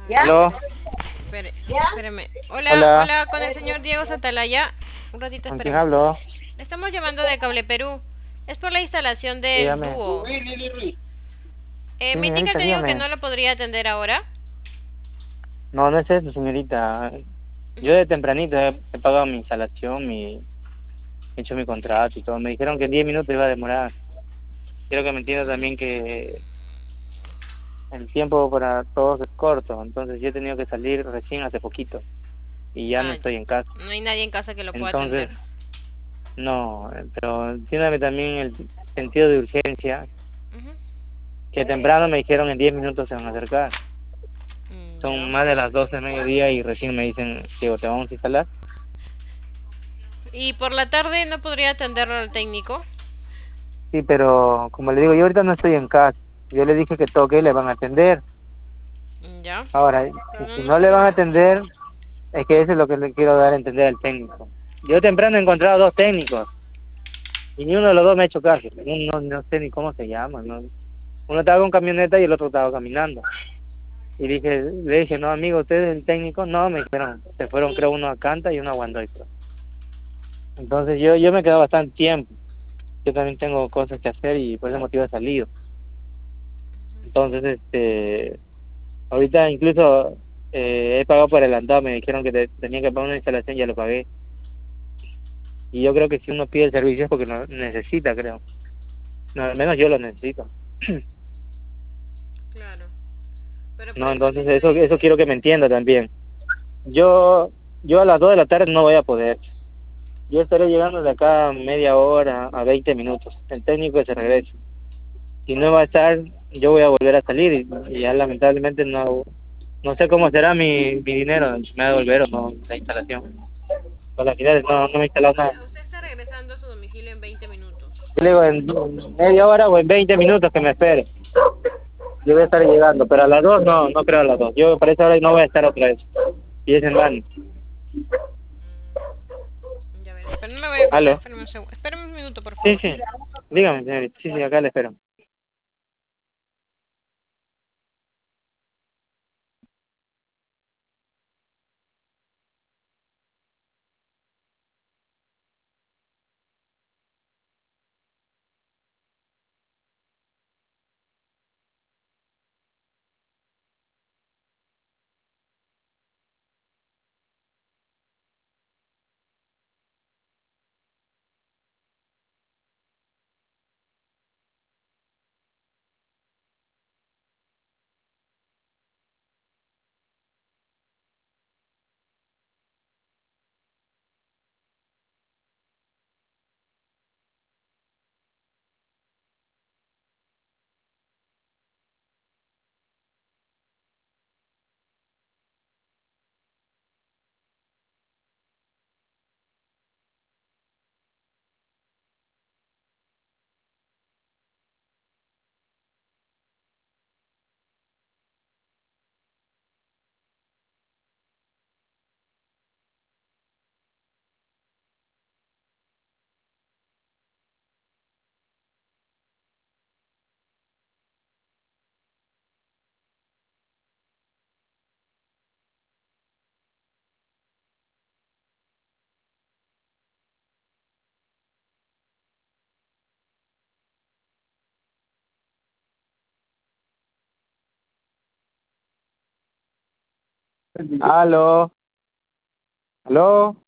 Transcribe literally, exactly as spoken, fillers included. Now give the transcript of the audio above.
Aló, Espere, espérame. Hola, hola, hola, con el señor Diego Santalaya. Un ratito, ¿con quién espérame. hablo? Le estamos llamando de Cable Perú. Es por la instalación del Dígame. dúo. Eh, Sí, me indica el señorita, técnico que dígame. no lo podría atender ahora. No, no es eso, señorita. Yo Ujú. de tempranito he, he pagado mi instalación, mi, he hecho mi contrato y todo. Me dijeron que en diez minutos iba a demorar. Quiero que me entienda también que el tiempo para todos es corto. Entonces yo he tenido que salir recién hace poquito y ya no Ah, estoy en casa. no hay nadie en casa que lo pueda Entonces, atender. no, eh, pero entiéndame también el sentido de urgencia, Ujú. que temprano me dijeron en diez minutos se van a acercar. Mm, Son ya. más de las doce de mediodía y recién me dicen, Diego, te vamos a instalar. ¿Y por la tarde no podría atenderlo al técnico? Sí, pero como le digo, yo ahorita no estoy en casa. Yo le dije que toque y le van a atender. Mm, ya. Ahora, Pero si, no si nos no le van a podría. atender, es que eso es lo que le quiero dar a entender al técnico. Yo temprano he encontrado dos técnicos y ni uno de los dos me ha hecho caso. Uno no sé ni cómo se llama, ¿no? Uno estaba con camioneta y el otro estaba caminando. Y dije, le dije, no, amigo, ¿usted es el técnico? No, me dijeron, se fueron, creo, uno a Canta y uno a Guandoy. Entonces yo, yo me quedé bastante tiempo. Yo también tengo cosas que hacer y por ese motivo he salido. Entonces, este, ahorita incluso eh, he pagado por adelantado, me dijeron que te- tenía que pagar una instalación, ya lo pagué. Y yo creo que si uno pide el servicio es porque lo necesita, creo. No, al menos yo lo necesito. Claro. Pero por No, eso le entonces eso, estoy. eso quiero que me entienda también. Yo, yo a las dos de la tarde no voy a poder. Yo estaré llegando de acá media hora a veinte minutos. El técnico que se regrese. Si no va a estar, yo voy a volver a salir y, y ya lamentablemente no, no sé cómo será mi, mi dinero, si me va a devolver o no la instalación. Con la final no, no me he instalado O nada. sea, usted está regresando a su domicilio en veinte minutos. Yo le digo en media hora o en veinte minutos que me espere. Yo voy a estar llegando, pero a las dos no, no creo a las dos. Yo para esa hora no voy a estar otra vez. Y es en vano. Mm, ya veré. Pero no me voy a colgar. ¿Aló? Espérame un segundo. Espérame un minuto, por Sí, favor. sí. Dígame, señorita. Sí, sí, acá le espero. ¿Aló? ¿Aló?